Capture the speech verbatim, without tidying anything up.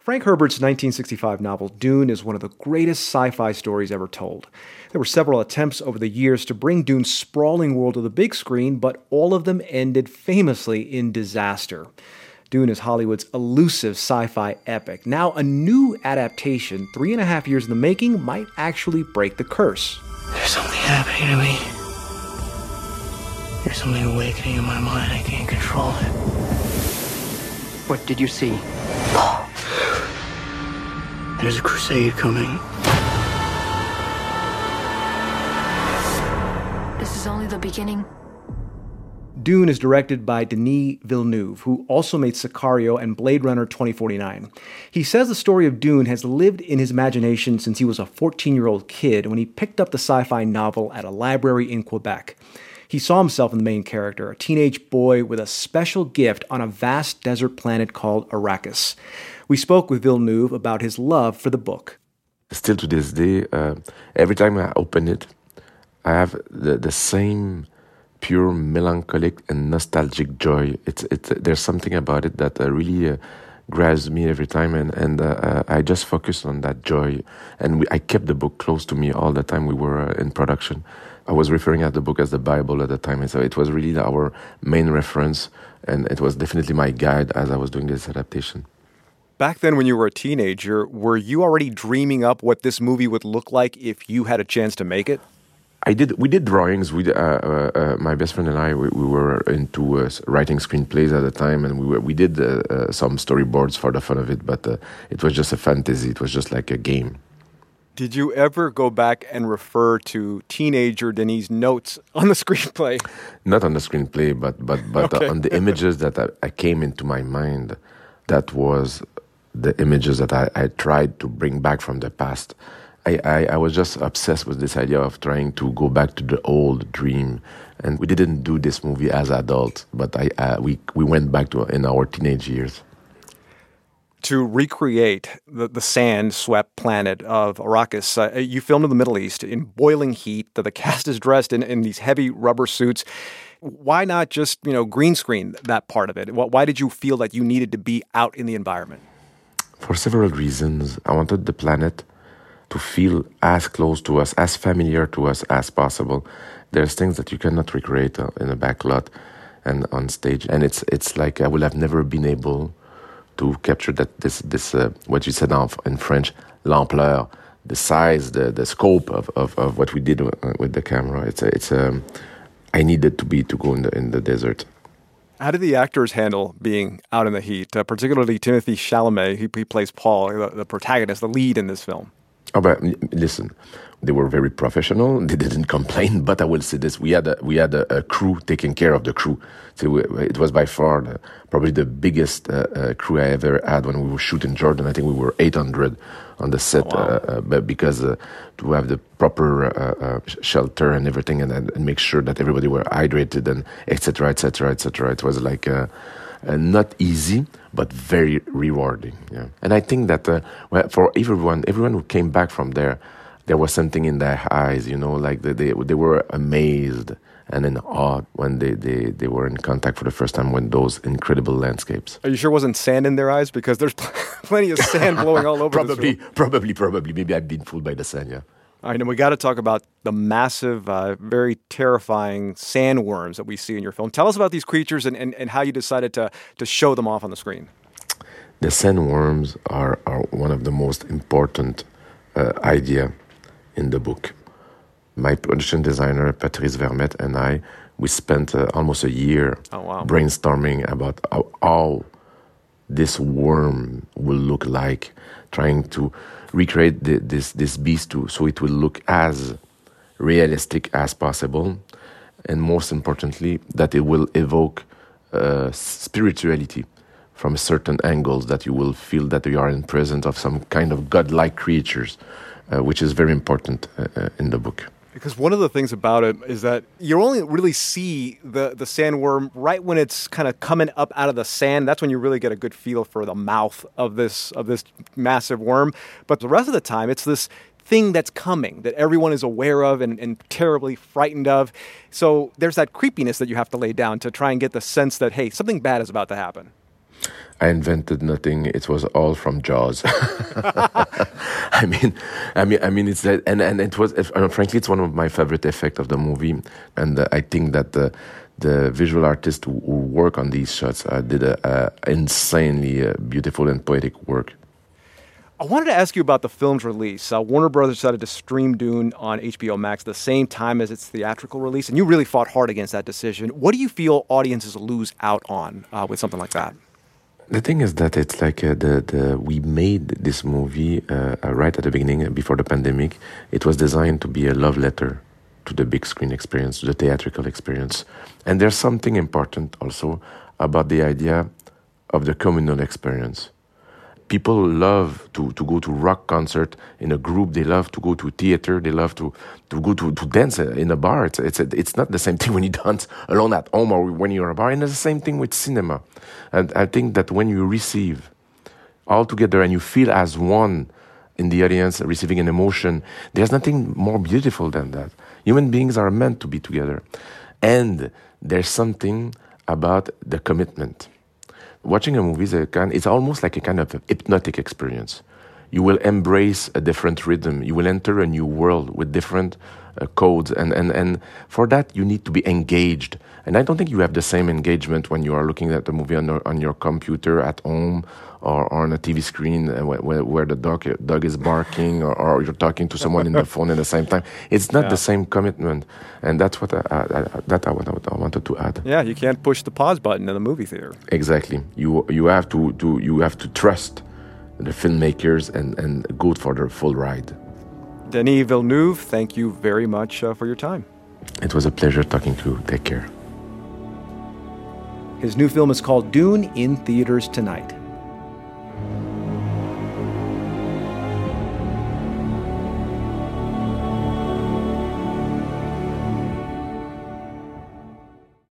Frank Herbert's nineteen sixty-five novel Dune is one of the greatest sci-fi stories ever told. There were several attempts over the years to bring Dune's sprawling world to the big screen, but all of them ended famously in disaster. Dune is Hollywood's elusive sci-fi epic. Now a new adaptation, three and a half years in the making, might actually break the curse. There's something happening to me. There's something awakening in my mind. I can't control it. What did you see? There's a crusade coming. This is only the beginning. Dune is directed by Denis Villeneuve, who also made Sicario and Blade Runner twenty forty-nine. He says the story of Dune has lived in his imagination since he was a fourteen-year-old kid when he picked up the sci-fi novel at a library in Quebec. He saw himself in the main character, a teenage boy with a special gift on a vast desert planet called Arrakis. We spoke with Villeneuve about his love for the book. Still to this day, uh, every time I open it, I have the, the same pure melancholic and nostalgic joy. It's it's there's something about it that uh, really uh, grabs me every time, and and uh, uh, I just focus on that joy. And we, I kept the book close to me all the time we were uh, in production. I was referring at the book as the Bible at the time, and so it was really our main reference, and it was definitely my guide as I was doing this adaptation. Back then when you were a teenager, were you already dreaming up what this movie would look like if you had a chance to make it? I did. We did drawings. We, uh, uh, uh, my best friend and I, we, we were into uh, writing screenplays at the time, and we were, we did uh, uh, some storyboards for the fun of it. But uh, it was just a fantasy. It was just like a game. Did you ever go back and refer to teenager Denis' notes on the screenplay? Not on the screenplay, but but but okay. uh, on the images that I, I came into my mind. That was the images that I, I tried to bring back from the past. I, I, I was just obsessed with this idea of trying to go back to the old dream. And we didn't do this movie as adults, but I uh, we we went back to in our teenage years. To recreate the, the sand-swept planet of Arrakis, uh, you filmed in the Middle East in boiling heat. The, the cast is dressed in, in these heavy rubber suits. Why not just, you know, green screen that part of it? Why did you feel that you needed to be out in the environment? For several reasons. I wanted the planet to feel as close to us, as familiar to us as possible. There's things that you cannot recreate in a backlot and on stage. And it's it's like I would have never been able to capture that this this uh, what you said now in French, l'ampleur, the size, the the scope of, of, of what we did with the camera. It's a, it's um I needed to be to go in the in the desert. How did the actors handle being out in the heat? Uh, particularly Timothée Chalamet, he, he plays Paul, the, the protagonist, the lead in this film. Oh, but listen, they were very professional. They didn't complain. But I will say this: we had a, we had a, a crew taking care of the crew. So we, it was by far the, probably the biggest uh, uh, crew I ever had when we were shooting Jordan. I think we were eight hundred on the set, oh, wow. uh, uh, but because uh, to have the proper uh, uh, shelter and everything, and, and make sure that everybody were hydrated and et cetera, et cetera, et cetera. It was like. Uh, Uh, not easy, but very rewarding. Yeah, and I think that uh, well, for everyone, everyone who came back from there, there was something in their eyes. You know, like they they, they were amazed and in awe when they, they, they were in contact for the first time with those incredible landscapes. Are you sure it wasn't sand in their eyes? Because there's plenty of sand blowing all over. Probably, this probably, probably. Maybe I've been fooled by the sand. Yeah. All right, and we got to talk about the massive, uh, very terrifying sandworms that we see in your film. Tell us about these creatures and, and, and how you decided to, to show them off on the screen. The sandworms are, are one of the most important uh, idea in the book. My production designer, Patrice Vermette, and I, we spent uh, almost a year oh, wow. brainstorming about how, how this worm will look like, trying to recreate the, this this beast to, so it will look as realistic as possible, and most importantly, that it will evoke uh, spirituality from certain angles, that you will feel that you are in presence of some kind of godlike creatures, uh, which is very important uh, uh, in the book. Because one of the things about it is that you only really see the, the sandworm right when it's kind of coming up out of the sand. That's when you really get a good feel for the mouth of this of this massive worm. But the rest of the time, it's this thing that's coming that everyone is aware of and, and terribly frightened of. So there's that creepiness that you have to lay down to try and get the sense that, hey, something bad is about to happen. I invented nothing. It was all from Jaws. I mean, I mean, I mean, it's that, and and it was. Uh, frankly, it's one of my favorite effects of the movie, and uh, I think that the the visual artists who, who work on these shots uh, did a, a insanely uh, beautiful and poetic work. I wanted to ask you about the film's release. Uh, Warner Brothers decided to stream Dune on H B O Max at the same time as its theatrical release, and you really fought hard against that decision. What do you feel audiences lose out on uh, with something like that? The thing is that it's like uh, the the we made this movie uh, right at the beginning, before the pandemic. It was designed to be a love letter to the big screen experience, to the theatrical experience. And there's something important also about the idea of the communal experience. People love to, to go to rock concert in a group. They love to go to theater. They love to, to go to, to dance in a bar. It's, it's, it's not the same thing when you dance alone at home or when you're in a bar. And it's the same thing with cinema. And I think that when you receive all together and you feel as one in the audience, receiving an emotion, there's nothing more beautiful than that. Human beings are meant to be together. And there's something about the commitment. Watching a movie is a kind, it's almost like a kind of hypnotic experience. You will embrace a different rhythm. You will enter a new world with different uh, codes. And, and, and for that, you need to be engaged. And I don't think you have the same engagement when you are looking at the movie on, on your computer at home or, or on a T V screen where, where the dog, dog is barking or, or you're talking to someone in the phone at the same time. It's not yeah. the same commitment. And that's what I, I, I, that I, I wanted to add. Yeah, you can't push the pause button in the movie theater. Exactly. You you have to, to you have to trust the filmmakers and, and go for the full ride. Denis Villeneuve, thank you very much uh, for your time. It was a pleasure talking to you. Take care. His new film is called Dune, in theaters tonight.